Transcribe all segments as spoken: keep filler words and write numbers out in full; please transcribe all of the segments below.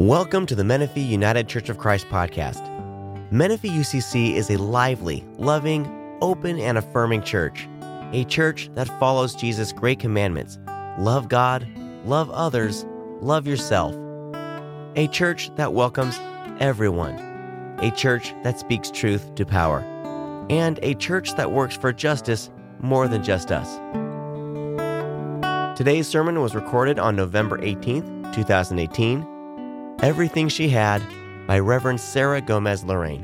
Welcome to the Menifee United Church of Christ podcast. Menifee U C C is a lively, loving, open, and affirming church. A church that follows Jesus' great commandments. Love God, love others, love yourself. A church that welcomes everyone. A church that speaks truth to power. And a church that works for justice more than just us. Today's sermon was recorded on November eighteenth, twenty eighteen. Everything She Had by Reverend Sarah Gomez Lorraine.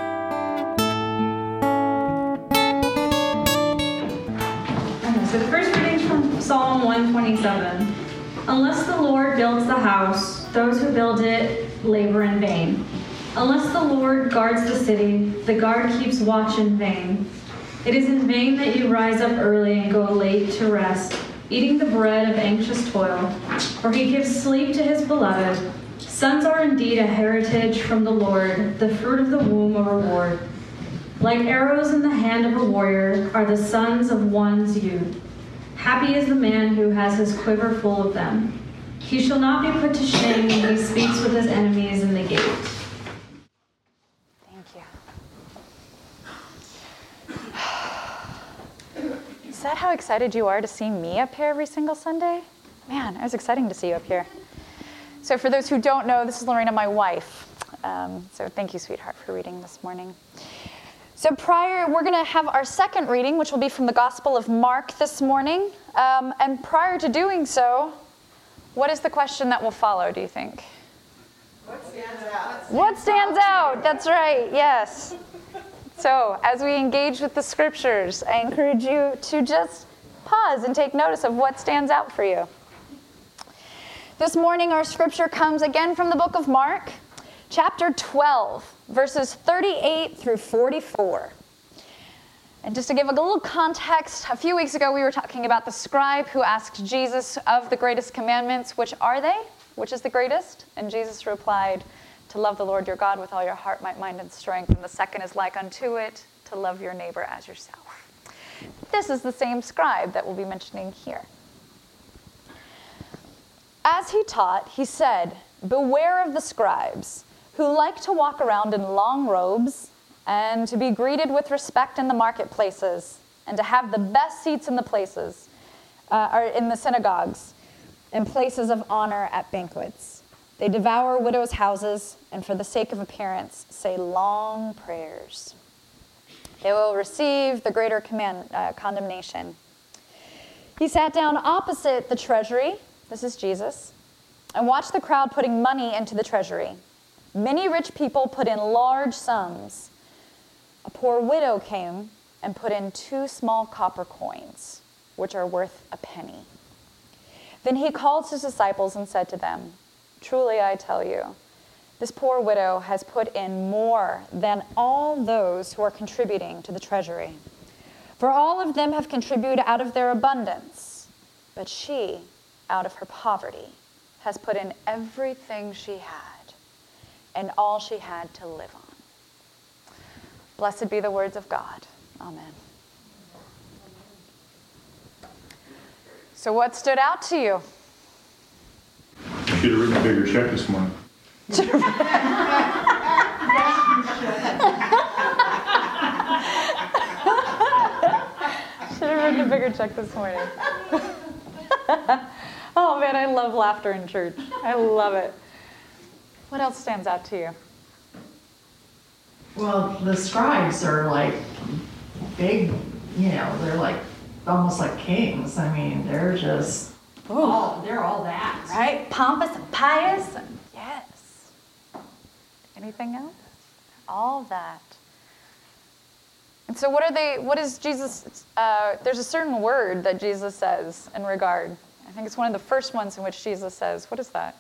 So the first reading is from Psalm one twenty-seven. Unless the Lord builds the house, those who build it labor in vain. Unless the Lord guards the city, the guard keeps watch in vain. It is in vain that you rise up early and go late to rest, eating the bread of anxious toil, for he gives sleep to his beloved. Sons are indeed a heritage from the Lord, the fruit of the womb a reward. Like arrows in the hand of a warrior are the sons of one's youth. Happy is the man who has his quiver full of them. He shall not be put to shame when he speaks with his enemies in the gate. Thank you. Is that how excited you are to see me up here every single Sunday? Man, it was exciting to see you up here. So for those who don't know, this is Lorena, my wife. Um, so thank you, sweetheart, for reading this morning. So prior, we're going to have our second reading, which will be from the Gospel of Mark this morning. Um, and prior to doing so, what is the question that will follow, do you think? What stands out? What stands out? That's right, yes. So as we engage with the scriptures, I encourage you to just pause and take notice of what stands out for you. This morning, our scripture comes again from the book of Mark, chapter twelve, verses thirty-eight through forty-four. And just to give a little context, a few weeks ago we were talking about the scribe who asked Jesus of the greatest commandments, which are they? Which is the greatest? And Jesus replied, to love the Lord your God with all your heart, might, mind, and strength. And the second is like unto it, to love your neighbor as yourself. This is the same scribe that we'll be mentioning here. As he taught, he said, beware of the scribes, who like to walk around in long robes, and to be greeted with respect in the marketplaces, and to have the best seats in the places, uh, or in the synagogues, and places of honor at banquets. They devour widows' houses, and for the sake of appearance, say long prayers. They will receive the greater command, uh, condemnation. He sat down opposite the treasury. This is Jesus, and watch the crowd putting money into the treasury. Many rich people put in large sums. A poor widow came and put in two small copper coins, which are worth a penny. Then he called his disciples and said to them, truly I tell you, this poor widow has put in more than all those who are contributing to the treasury. For all of them have contributed out of their abundance, but she, out of her poverty, has put in everything she had and all she had to live on. Blessed be the words of God. Amen. So what stood out to you? I should have written a bigger check this morning. Should have written a bigger check this morning. Oh man, I love laughter in church. I love it. What else stands out to you? Well, the scribes are like big, you know, they're like almost like kings. I mean, they're just, all, they're all that. Right? Pompous and pious. And yes. Anything else? All that. And so what are they, what is Jesus, uh, there's a certain word that Jesus says in regard. I think it's one of the first ones in which Jesus says, what is that?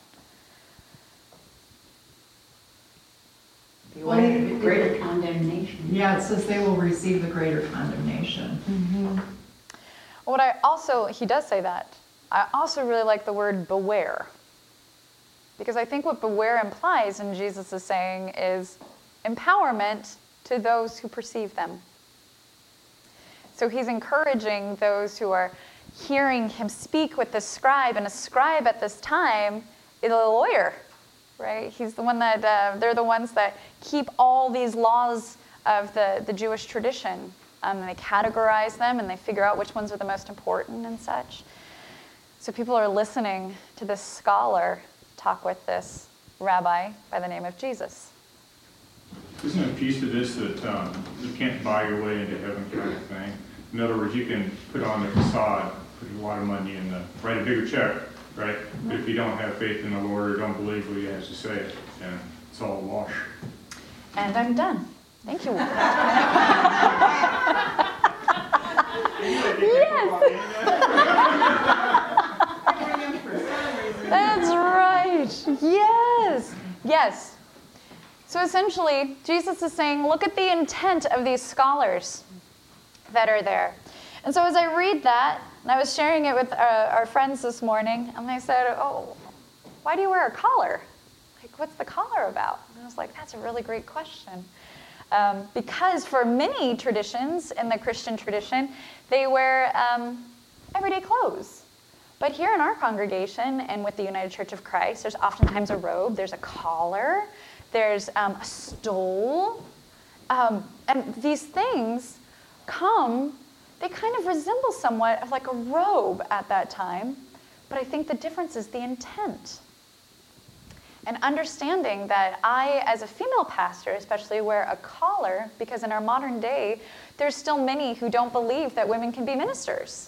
Well, the greater condemnation. Yeah, it says they will receive the greater condemnation. Mm-hmm. What I also, he does say that. I also really like the word beware. Because I think what beware implies, and Jesus is saying, is empowerment to those who perceive them. So he's encouraging those who are hearing him speak with the scribe, and a scribe at this time is a lawyer. right? He's the one that, uh, they're the ones that keep all these laws of the, the Jewish tradition. Um, and they categorize them and they figure out which ones are the most important and such. So people are listening to this scholar talk with this rabbi by the name of Jesus. Isn't there a piece of this that um, you can't buy your way into heaven kind of thing? In other words, you can put on the facade, put a lot of money in the, write a bigger check, right? But if you don't have faith in the Lord or don't believe what he has to say, then it's all a wash. And I'm done. Thank you. Yes. That's right. Yes. Yes. So essentially, Jesus is saying, look at the intent of these scholars that are there. And so as I read that, and I was sharing it with uh, our friends this morning, and they said, oh, why do you wear a collar? Like, what's the collar about? And I was like, that's a really great question. Um, because for many traditions in the Christian tradition, they wear um, everyday clothes. But here in our congregation and with the United Church of Christ, there's oftentimes a robe, there's a collar, there's um, a stole. Um, and these things come, they kind of resemble somewhat of like a robe at that time. But I think the difference is the intent. And understanding that I, as a female pastor, especially wear a collar, because in our modern day, there's still many who don't believe that women can be ministers.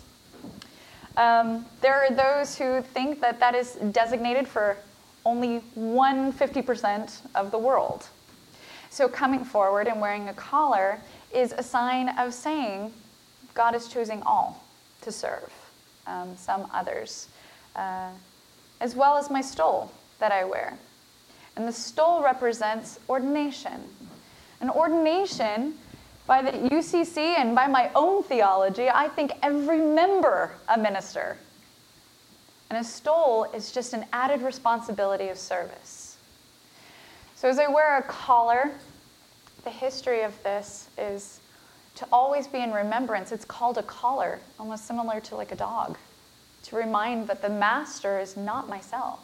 Um, there are those who think that that is designated for only one hundred fifty percent of the world. So coming forward and wearing a collar is a sign of saying God is choosing all to serve, um, some others, uh, as well as my stole that I wear. And the stole represents ordination. An ordination, by the U C C and by my own theology, I think every member a minister. And a stole is just an added responsibility of service. So as I wear a collar, the history of this is to always be in remembrance. It's called a collar, almost similar to like a dog, to remind that the master is not myself.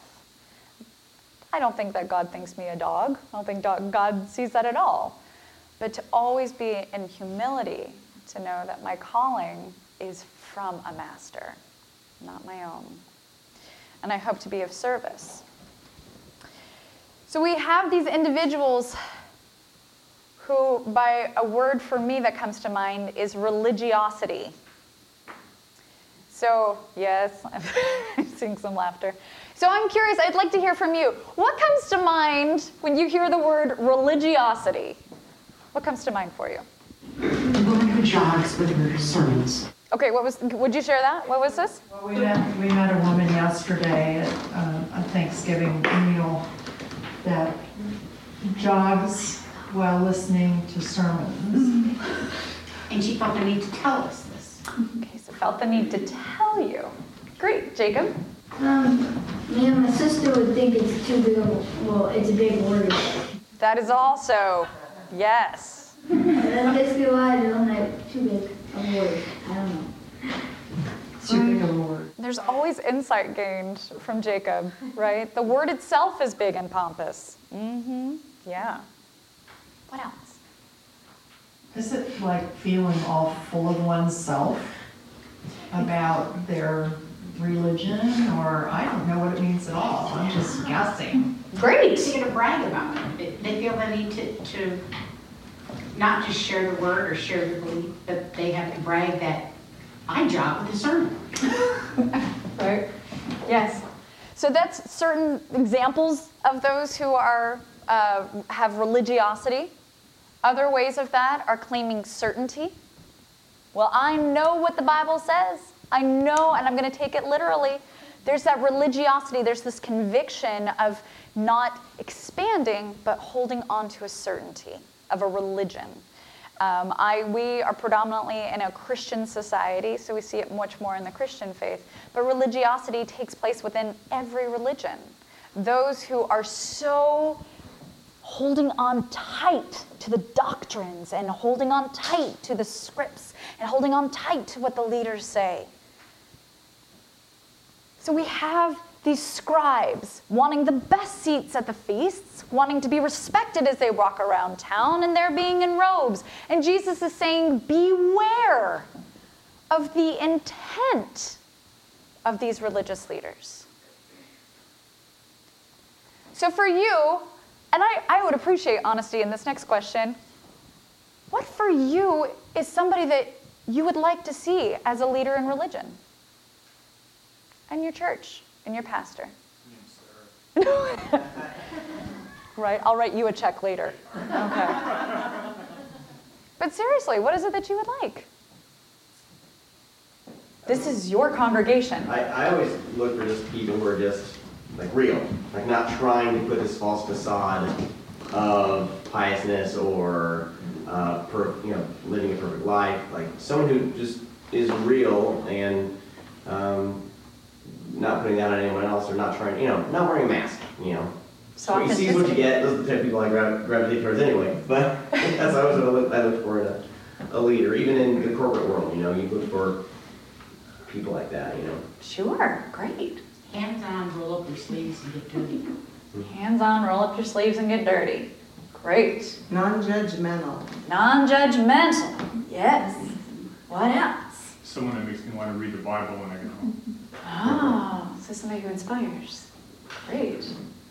I don't think that God thinks me a dog. I don't think God sees that at all. But to always be in humility, to know that my calling is from a master, not my own. And I hope to be of service. So we have these individuals who, by a word for me that comes to mind, is religiosity. So, yes, I'm seeing some laughter. So I'm curious, I'd like to hear from you. What comes to mind when you hear the word religiosity? What comes to mind for you? The woman who jogs with her sermons. Okay, what was? Would you share that? What was this? Well, we met, we met a woman yesterday at uh, a Thanksgiving meal that jogs while listening to sermons. And she felt the need to tell us this. Okay, so felt the need to tell you. Great, Jacob. Um, me and my sister would think it's too big of a, well, it's a big word. That is also, yes. And then basically why I don't like too big of a word. I don't know. Too big of a word. There's always insight gained from Jacob, right? The word itself is big and pompous. Mm-hmm, yeah. What else? Is it like feeling all full of oneself about their religion, or I don't know what it means at all. I'm just guessing. Great. They get to brag about it. They feel the need to, to not just share the word or share the belief, but they have to brag that I jog with the sermon. Right? Yes. So that's certain examples of those who are uh, have religiosity. Other ways of that are claiming certainty. Well, I know what the Bible says. I know, and I'm going to take it literally. There's that religiosity. There's this conviction of not expanding, but holding on to a certainty of a religion. Um, I, we are predominantly in a Christian society, so we see it much more in the Christian faith. But religiosity takes place within every religion. Those who are so holding on tight to the doctrines and holding on tight to the scripts and holding on tight to what the leaders say. So we have these scribes wanting the best seats at the feasts, wanting to be respected as they walk around town, and they're being in robes. And Jesus is saying, beware of the intent of these religious leaders. So for you, and I, I would appreciate honesty in this next question, what for you is somebody that you would like to see as a leader in religion? And your church, and your pastor? Right, I'll write you a check later. Okay. But seriously, what is it that you would like? This is your congregation. I, I always look for just people who are just like real, like not trying to put this false facade of piousness or uh, per, you know, living a perfect life. Like someone who just is real and um, not putting that on anyone else, or not trying, you know, not wearing a mask. You know, So what you see is what you get. Those are the type of people I gra- gravitate towards anyway. But that's always what I look, I look for in a, a leader, even in the corporate world. You know, you look for people like that. You know. Sure, great. Hands-on, roll up your sleeves and get dirty. Hands-on, roll up your sleeves and get dirty. Great. Non-judgmental. Non-judgmental. Yes. What else? Someone that makes me want to read the Bible when I get home. Oh, so somebody who inspires. Great.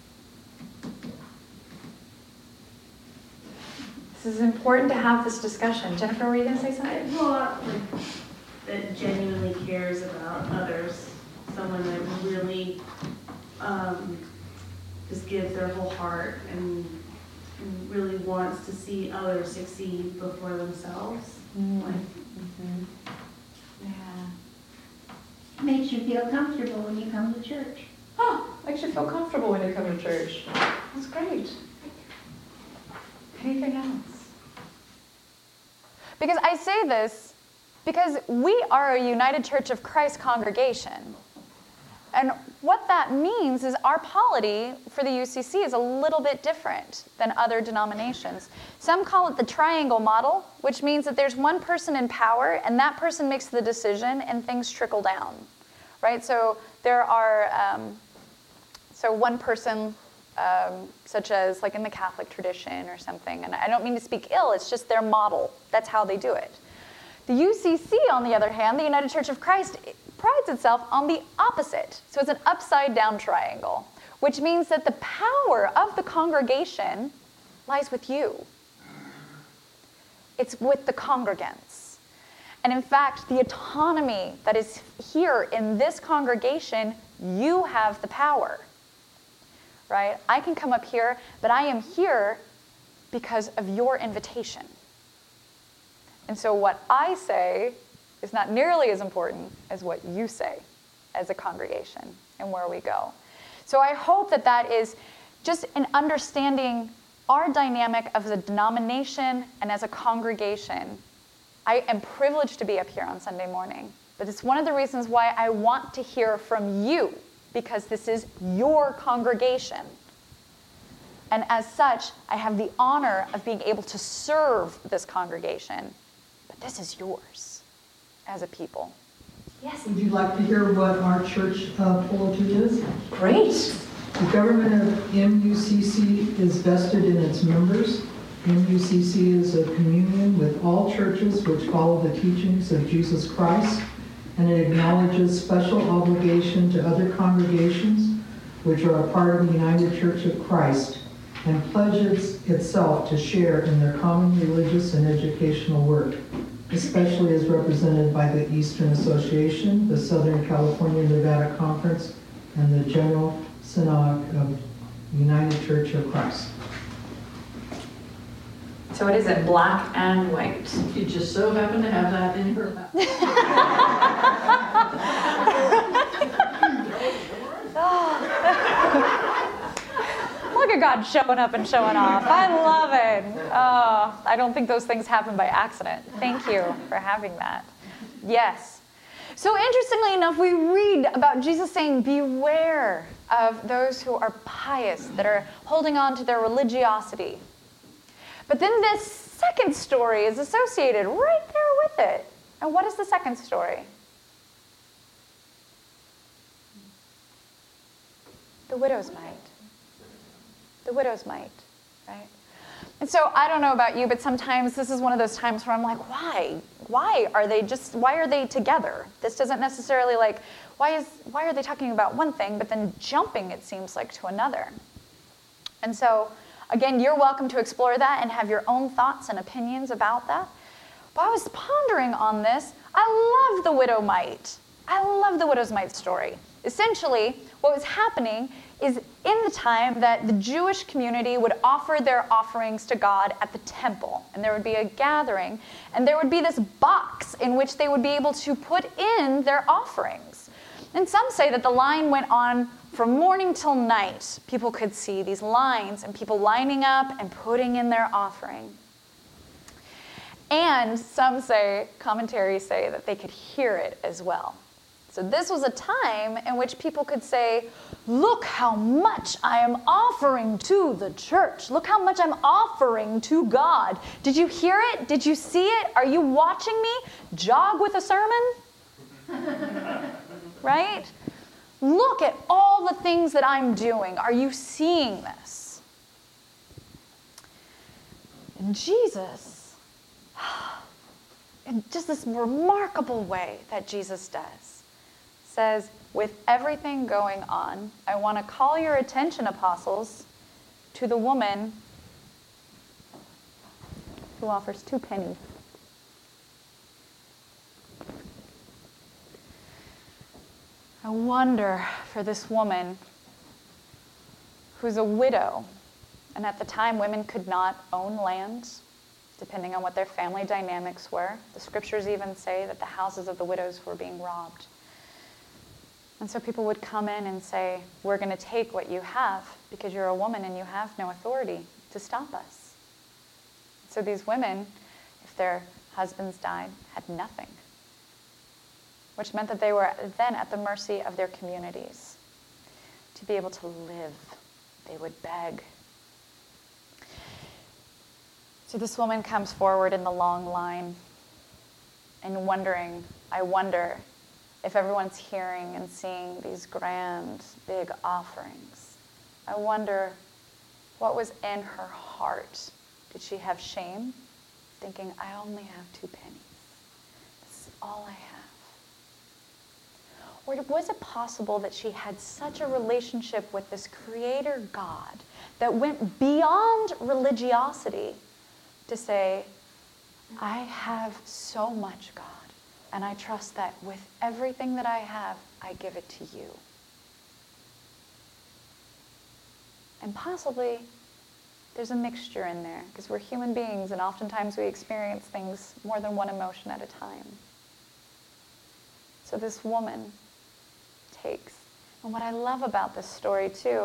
This is important to have this discussion. Jennifer, were you going to say something? Well, like, that genuinely cares about others. Someone that really um, just gives their whole heart and, and really wants to see others succeed before themselves. Mm. Like, Mm-hmm. Yeah. Makes you feel comfortable when you come to church. Oh, makes you feel comfortable when you come to church. That's great. Anything else? Because I say this because we are a United Church of Christ congregation. And what that means is our polity for the U C C is a little bit different than other denominations. Some call it the triangle model, which means that there's one person in power and that person makes the decision and things trickle down, right? So there are, um, so one person, um, such as like in the Catholic tradition or something, and I don't mean to speak ill, it's just their model. That's how they do it. The U C C, on the other hand, the United Church of Christ, prides itself on the opposite. So it's an upside down triangle, which means that the power of the congregation lies with you. It's with the congregants. And in fact, the autonomy that is here in this congregation, you have the power, right? I can come up here, but I am here because of your invitation. And so what I say is not nearly as important as what you say as a congregation and where we go. So I hope that that is just an understanding our dynamic of the denomination and as a congregation. I am privileged to be up here on Sunday morning, but it's one of the reasons why I want to hear from you, because this is your congregation. And as such, I have the honor of being able to serve this congregation, but this is yours as a people. Yes? Would you like to hear what our church uh, polity is? Great. The government of M U C C is vested in its members. M U C C is a communion with all churches which follow the teachings of Jesus Christ, and it acknowledges special obligation to other congregations which are a part of the United Church of Christ, and pledges itself to share in their common religious and educational work, especially as represented by the Eastern Association, the Southern California Nevada Conference, and the General Synod of United Church of Christ. So it is in black and white. You just so happen to have that in her lap. Look at God showing up and showing off. I love it. Oh, I don't think those things happen by accident. Thank you for having that. Yes. So interestingly enough, we read about Jesus saying, beware of those who are pious, that are holding on to their religiosity. But then this second story is associated right there with it. And what is the second story? The widow's mite. The widow's mite, right? And so I don't know about you, but sometimes this is one of those times where I'm like, why? Why are they just, why are they together? This doesn't necessarily like, why is, why are they talking about one thing, but then jumping, it seems like, to another? And so, again, you're welcome to explore that and have your own thoughts and opinions about that. But I was pondering on this. I love the widow mite. I love the widow's mite story. Essentially, what was happening is in the time that the Jewish community would offer their offerings to God at the temple, and there would be a gathering, and there would be this box in which they would be able to put in their offerings. And some say that the line went on from morning till night. People could see these lines and people lining up and putting in their offering. And some say, commentaries say, that they could hear it as well. So this was a time in which people could say, look how much I am offering to the church. Look how much I'm offering to God. Did you hear it? Did you see it? Are you watching me jog with a sermon? Right? Look at all the things that I'm doing. Are you seeing this? And Jesus, in just this remarkable way that Jesus does, says, with everything going on, I want to call your attention, apostles, to the woman who offers two pennies. I wonder for this woman who's a widow, and at the time women could not own land, depending on what their family dynamics were. The scriptures even say that the houses of the widows were being robbed. And so people would come in and say, we're going to take what you have because you're a woman and you have no authority to stop us. So these women, if their husbands died, had nothing, which meant that they were then at the mercy of their communities. To be able to live, they would beg. So this woman comes forward in the long line and wondering, I wonder if everyone's hearing and seeing these grand, big offerings. I wonder what was in her heart. Did she have shame? Thinking, I only have two pennies. This is all I have. Or was it possible that she had such a relationship with this Creator God that went beyond religiosity to say, I have so much, God, and I trust that with everything that I have, I give it to you. And possibly there's a mixture in there, because we're human beings and oftentimes we experience things more than one emotion at a time. So this woman takes. And what I love about this story too,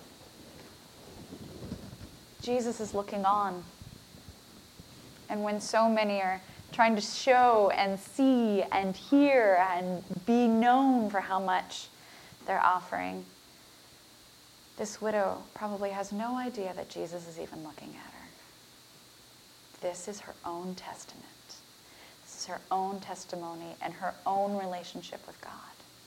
Jesus is looking on. And when so many are trying to show and see and hear and be known for how much they're offering, this widow probably has no idea that Jesus is even looking at her. This is her own testament. This is her own testimony and her own relationship with God.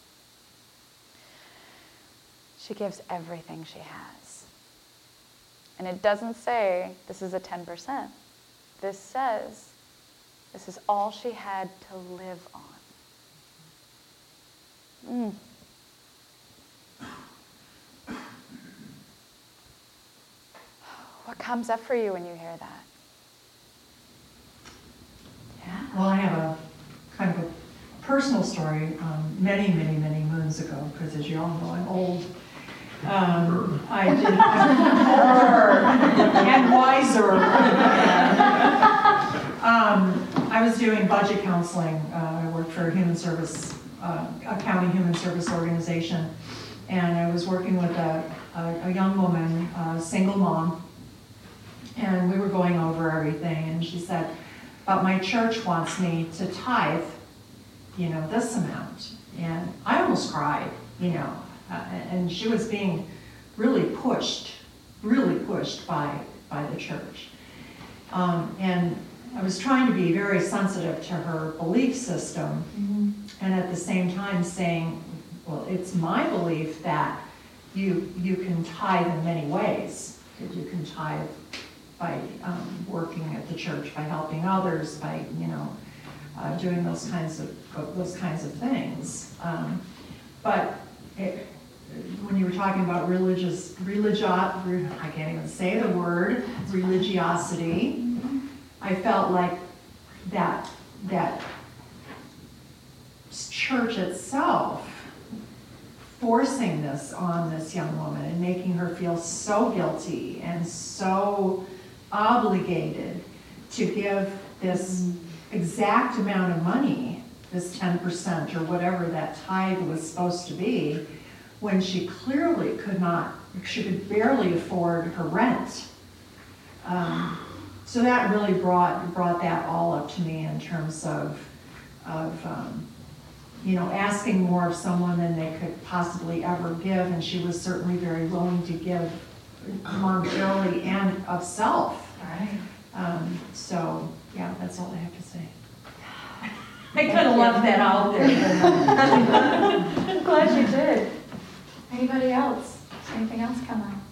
She gives everything she has. And it doesn't say this is a ten percent. This says this is all she had to live on. Mm. What comes up for you when you hear that? Yeah. Well, I have a kind of a personal story um, many, many, many moons ago, because as you all know, I'm old. Um, I did older and wiser. um, I was doing budget counseling. Uh, I worked for a human service, uh, a county human service organization, and I was working with a, a, a young woman, a single mom, and we were going over everything, and she said, but my church wants me to tithe, you know, this amount. And I almost cried, you know. Uh, and she was being really pushed, really pushed by, by the church. Um, and I was trying to be very sensitive to her belief system, mm-hmm. and at the same time saying, well, it's my belief that you, you can tithe in many ways. You can tithe by um, working at the church, by helping others, by, you know, uh, doing those kinds of, those kinds of things. Um, but it, when you were talking about religious, religio, I can't even say the word, religiosity, I felt like that, that church itself forcing this on this young woman and making her feel so guilty and so obligated to give this exact amount of money, this ten percent or whatever that tithe was supposed to be, when she clearly could not, she could barely afford her rent. Um, so that really brought brought that all up to me in terms of, of um, you know, asking more of someone than they could possibly ever give, and she was certainly very willing to give monetarily and of self. Right. Um, so, yeah, that's all I have to say. I kind of left that out there. I'm glad you did. Anybody else? Does anything else come up?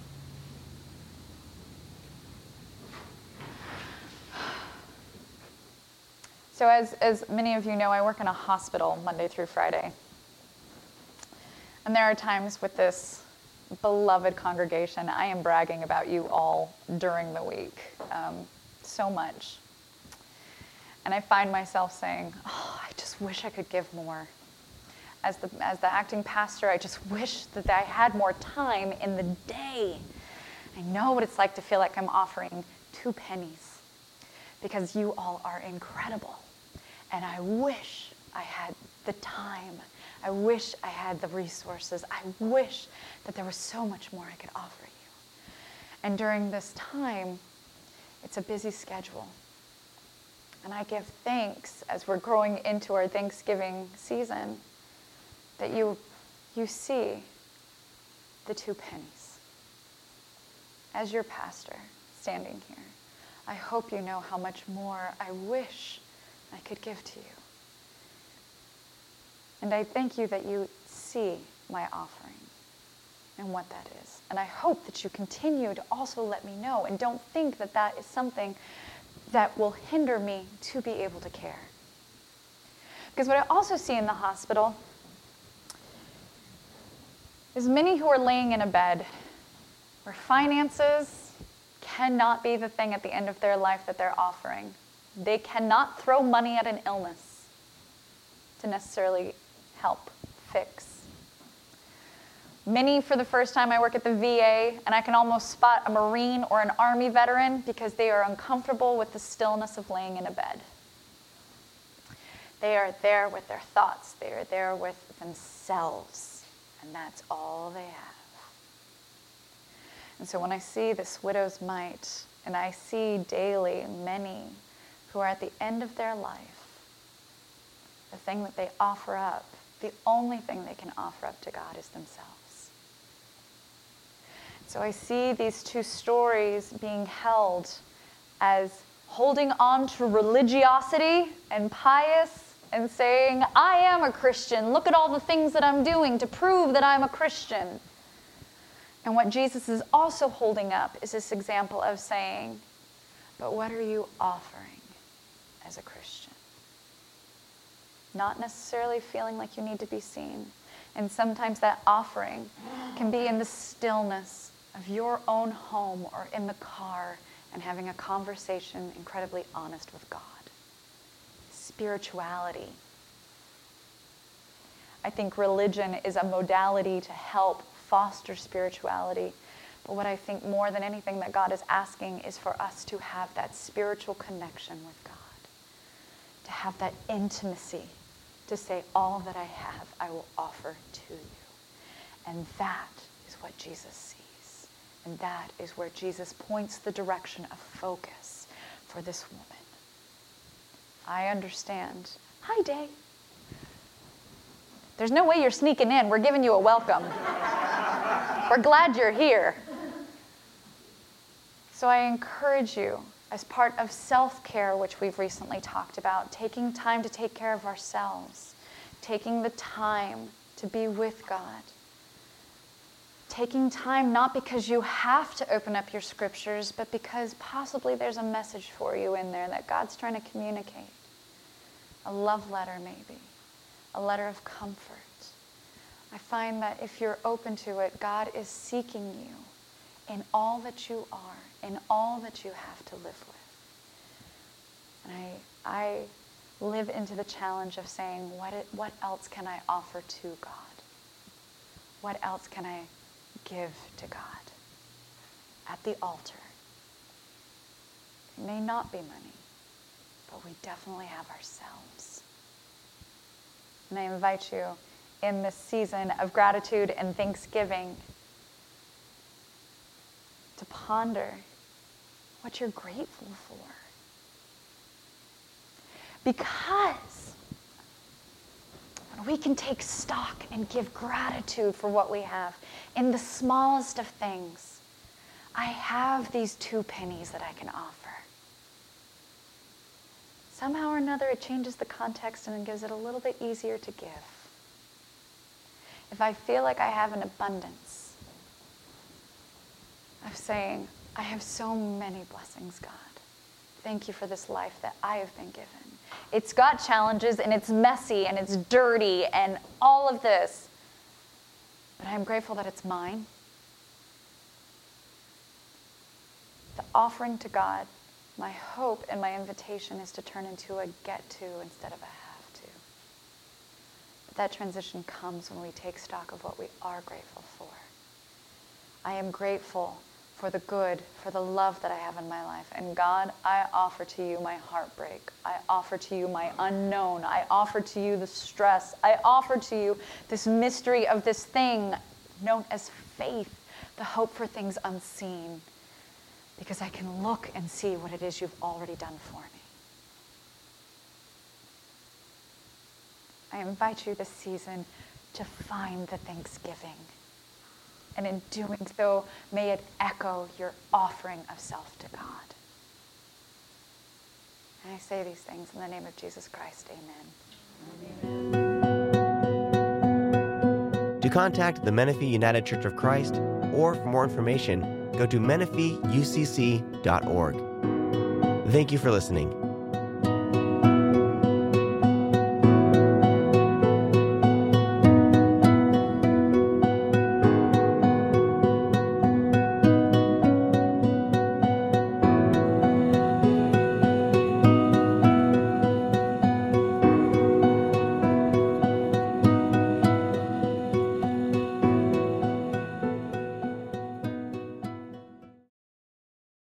So as, as many of you know, I work in a hospital Monday through Friday. And there are times with this beloved congregation, I am bragging about you all during the week, um, so much. And I find myself saying, oh, I just wish I could give more. As the, as the acting pastor, I just wish that I had more time in the day. I know what it's like to feel like I'm offering two pennies because you all are incredible. And I wish I had the time. I wish I had the resources. I wish that there was so much more I could offer you. And during this time, it's a busy schedule. And I give thanks as we're growing into our Thanksgiving season that you, you see the two pennies. As your pastor standing here, I hope you know how much more I wish I could give to you. And I thank you that you see my offering and what that is. And I hope that you continue to also let me know and don't think that that is something that will hinder me to be able to care. Because what I also see in the hospital is many who are laying in a bed where finances cannot be the thing at the end of their life that they're offering. They cannot throw money at an illness to necessarily help fix. Many, for the first time, I work at the V A, and I can almost spot a Marine or an Army veteran because they are uncomfortable with the stillness of laying in a bed. They are there with their thoughts. They are there with themselves, and that's all they have. And so when I see this widow's mite, and I see daily many who are at the end of their life, the thing that they offer up, the only thing they can offer up to God is themselves. So I see these two stories being held as holding on to religiosity and pious and saying, I am a Christian. Look at all the things that I'm doing to prove that I'm a Christian. And what Jesus is also holding up is this example of saying, but what are you offering as a Christian? Not necessarily feeling like you need to be seen. And sometimes that offering can be in the stillness of your own home or in the car and having a conversation incredibly honest with God. Spirituality. I think religion is a modality to help foster spirituality. But what I think more than anything that God is asking is for us to have that spiritual connection with God. To have that intimacy. To say, all that I have, I will offer to you. And that is what Jesus sees. And that is where Jesus points the direction of focus for this woman. I understand. Hi, Day. There's no way you're sneaking in. We're giving you a welcome. We're glad you're here. So I encourage you, as part of self-care, which we've recently talked about, taking time to take care of ourselves, taking the time to be with God, taking time not because you have to open up your scriptures, but because possibly there's a message for you in there that God's trying to communicate. A love letter maybe, a letter of comfort. I find that if you're open to it, God is seeking you in all that you are, in all that you have to live with. And I, I live into the challenge of saying, what, it, what else can I offer to God? What else can I give to God at the altar? It may not be money, but we definitely have ourselves. And I invite you in this season of gratitude and thanksgiving to ponder what you're grateful for. Because when we can take stock and give gratitude for what we have in the smallest of things, I have these two pennies that I can offer. Somehow or another, it changes the context and it gives it a little bit easier to give. If I feel like I have an abundance of saying, I have so many blessings, God. Thank you for this life that I have been given. It's got challenges and it's messy and it's dirty and all of this. But I'm grateful that it's mine. The offering to God, my hope and my invitation is to turn into a get to instead of a have to. But that transition comes when we take stock of what we are grateful for. I am grateful for the good, for the love that I have in my life. And God, I offer to you my heartbreak. I offer to you my unknown. I offer to you the stress. I offer to you this mystery of this thing known as faith, the hope for things unseen, because I can look and see what it is you've already done for me. I invite you this season to find the thanksgiving. And in doing so, may it echo your offering of self to God. And I say these things in the name of Jesus Christ. Amen. To contact the Menifee United Church of Christ, or for more information, go to menifee u c c dot org. Thank you for listening.